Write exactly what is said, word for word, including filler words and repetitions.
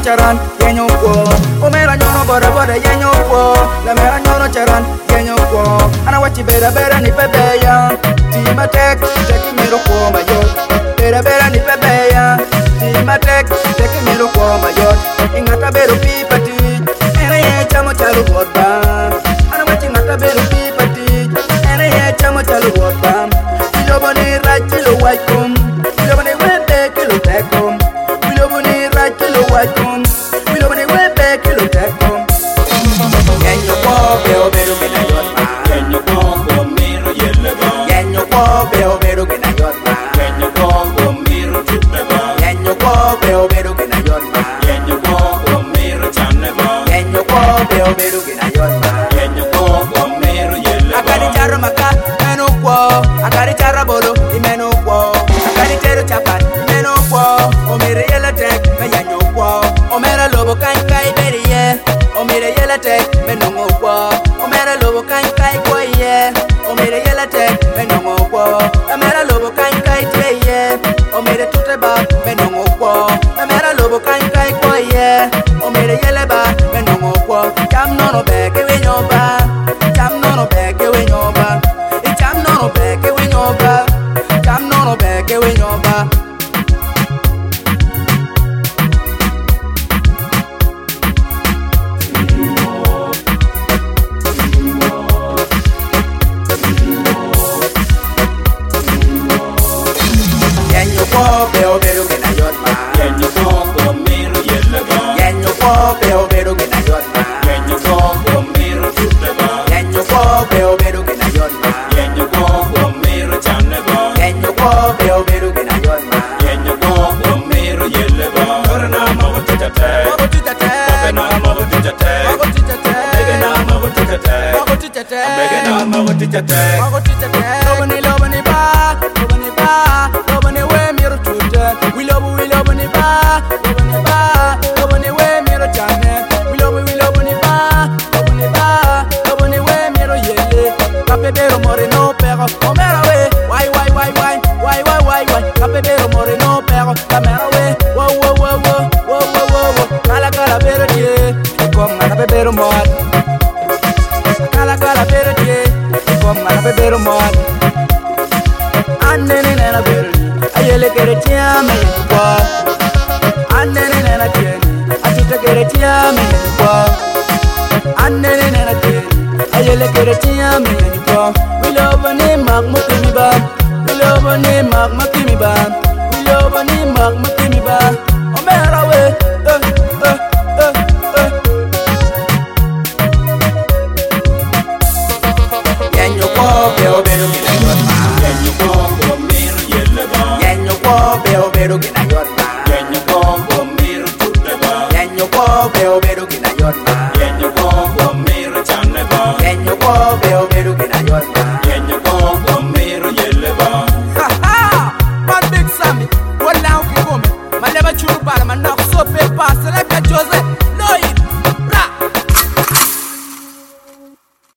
charan yenyo ko omera nyono bora bora yenyo ko la mera nyono charan yenyo ko ana wachi bera bera ni pebeya ti matek teki miro ko mayo bera bera ni pebeya ti matek teki miro ko mayo ingata bero pipati ere ye chamo chalu bodba ana wachi ngata bero pipati ere ye chamo chalu bodba iloboni rachilo waikum iloboni webe kilo tekum iloboni rachilo waikum iloboni webe kilo tekum yenyo ko beo bero gina yotma Yenyo ko ko miro yeleba yenyo ko beo bero gina yotma Yenyo ko ko miro tuteba yenyo ko beo bero gina yotma Yenyo ko ko miro chaneba yenyo ko beo bero gina yotma Yenyo ko ko miro yeleba akari charo maka meno ko akari charo bolo imeno ko akari tero chapat imeno ko omere yela tek me yanyo ko omera lobo kai kai beriye omere yela tek meno ko omera lobo kai kai ko ye omere yela tek meno ko omera lobo kai kai teye omere tuteba meno ko omera lobo kai kai ko ye omere yela ba meno ko jam nono be ke we nyoba jam nono be ke we nyoba jam nono be ke we nyoba jam nono be ke we nyoba yenyo ko beo bero gina yotma Yenyo ko ko miro yeleba yenyo ko beo bero gina yotma Yenyo ko ko miro tuteba yenyo ko beo bero gina yotma Yenyo ko ko miro chaneba yenyo ko beo bero gina yotma Yenyo ko ko miro yeleba Torna mago tijate mago tijate Bena mago tijate mago tijate Begena mago tijate mago tijate Begena mago tijate mago tijate lobani lobani ba lobani ba lobani we miro tute we lobu we lobani ba lobani ba lobani we miro chane we lobu we lobani ba lobani ba lobani we miro yeye kapebero more no pero omera we why why why why why why why why kapebero more no pero kamera we wo wo wo wo wo wo wo wo kala kala bero die kom mana bebero mod kala kala bero die kom mana bebero mod annene nena bero ayele kere tiame kwa annene nena tieni atute kere tiame kwa annene nena tieni ayele kere tiame kwa we love ni mag mutimi ba we love ni mag mutimi ba we love ni mag mutimi ba omera we eh eh eh eh yenyo ko beo bero gina yotma Yenyo ko ko miro yeleba yenyo ko beo bero gina yotma Yenyo ko ko miro tuteba yenyo ko beo bero gina yotma Yenyo ko ko miro chaneba yenyo ko beo bero gina yotma Yenyo ko ko miro yeleba ha ha man big sammy wala ko ko me maleba churu bala man na so pe pass la ka jose